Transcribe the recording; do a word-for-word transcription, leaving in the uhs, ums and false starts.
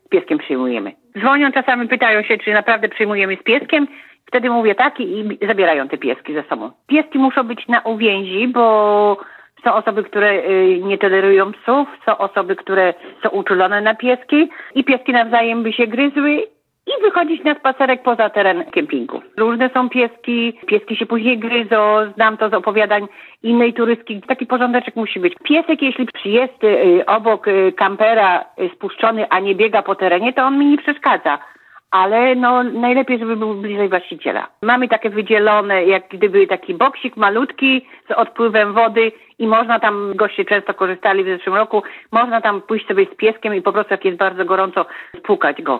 pieskiem przyjmujemy. Dzwonią czasami, pytają się, czy naprawdę przyjmujemy z pieskiem. Wtedy mówię tak i zabierają te pieski ze sobą. Pieski muszą być na uwięzi, bo są osoby, które nie tolerują psów, są osoby, które są uczulone na pieski i pieski nawzajem by się gryzły i wychodzić na spacerek poza teren kempingu. Różne są pieski, pieski się później gryzą, znam to z opowiadań innej turystki. Taki porządeczek musi być. Piesek, jeśli jest obok kampera spuszczony, a nie biega po terenie, to on mi nie przeszkadza. Ale no najlepiej, żeby był bliżej właściciela. Mamy takie wydzielone, jak gdyby taki boksik malutki z odpływem wody i można tam, goście często korzystali w zeszłym roku, można tam pójść sobie z pieskiem i po prostu jak jest bardzo gorąco spłukać go.